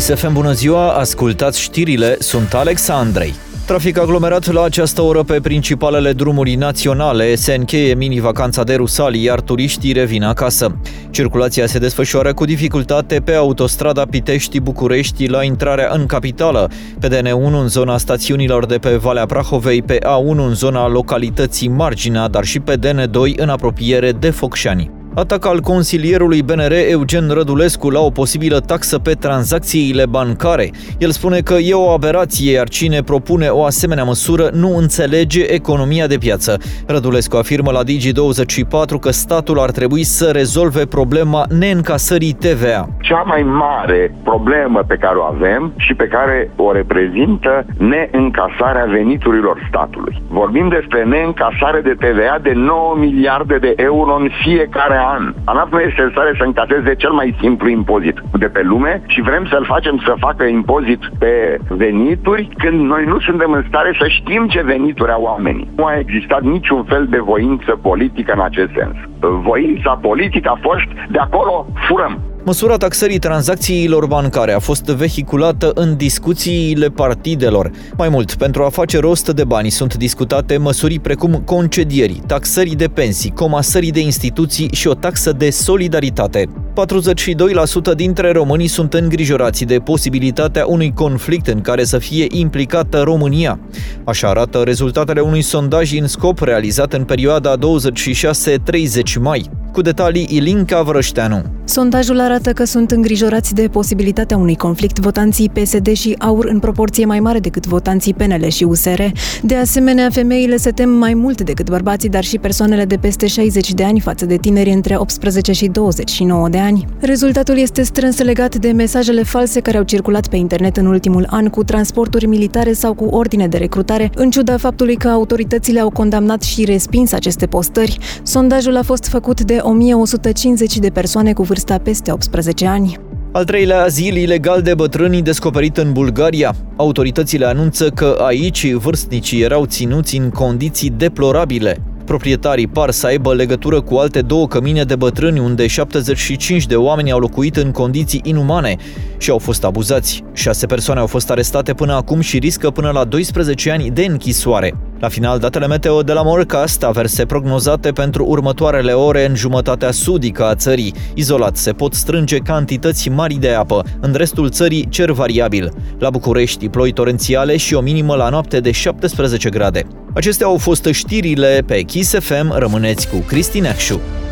Kiss FM, bună ziua, ascultați știrile, sunt Alex Andrei. Trafic aglomerat la această oră pe principalele drumuri naționale, se încheie mini-vacanța de Rusalii, iar turiștii revin acasă. Circulația se desfășoară cu dificultate pe autostrada Pitești-București la intrarea în capitală, pe DN1 în zona stațiunilor de pe Valea Prahovei, pe A1 în zona localității Marginea, dar și pe DN2 în apropiere de Focșani. Atac al consilierului BNR Eugen Rădulescu la o posibilă taxă pe tranzacțiile bancare. El spune că e o aberație, iar cine propune o asemenea măsură nu înțelege economia de piață. Rădulescu afirmă la Digi24 că statul ar trebui să rezolve problema neîncasării TVA. Cea mai mare problemă pe care o avem și pe care o reprezintă neîncasarea veniturilor statului. Vorbim despre neîncasare de TVA de 9 miliarde de euro în fiecare an. ANAF nu este în stare să încaseze cel mai simplu impozit de pe lume și vrem să-l facem să facă impozit pe venituri când noi nu suntem în stare să știm ce venituri au oamenii. Nu a existat niciun fel de voință politică în acest sens. Voința politică a fost de acolo furăm. Măsura taxării tranzacțiilor bancare a fost vehiculată în discuțiile partidelor. Mai mult, pentru a face rost de bani sunt discutate măsuri precum concedieri, taxării de pensii, comasării de instituții și o taxă de solidaritate. 42% dintre românii sunt îngrijorați de posibilitatea unui conflict în care să fie implicată România. Așa arată rezultatele unui sondaj INSCOP realizat în perioada 26-30 mai. Cu detalii, Ilinca Vrășteanu. Sondajul arată că sunt îngrijorați de posibilitatea unui conflict votanții PSD și AUR în proporție mai mare decât votanții PNL și USR. De asemenea, femeile se tem mai mult decât bărbații, dar și persoanele de peste 60 de ani față de tineri între 18 și 29 de ani. Rezultatul este strâns legat de mesajele false care au circulat pe internet în ultimul an cu transporturi militare sau cu ordine de recrutare, în ciuda faptului că autoritățile au condamnat și respins aceste postări. Sondajul a fost făcut de 1150 de persoane cu vârsta peste 18 ani. Al treilea azil ilegal de bătrâni descoperit în Bulgaria. Autoritățile anunță că aici vârstnicii erau ținuți în condiții deplorabile. Proprietarii par să aibă legătură cu alte două cămine de bătrâni unde 75 de oameni au locuit în condiții inumane și au fost abuzați. 6 persoane au fost arestate până acum și riscă până la 12 ani de închisoare. La final, datele meteo de la Morecast, averse prognozate pentru următoarele ore în jumătatea sudică a țării. Izolat se pot strânge cantități mari de apă. În restul țării, cer variabil. La București, ploi torențiale și o minimă la noapte de 17 grade. Acestea au fost știrile pe Kiss FM. Rămâneți cu Cristi Neacșu.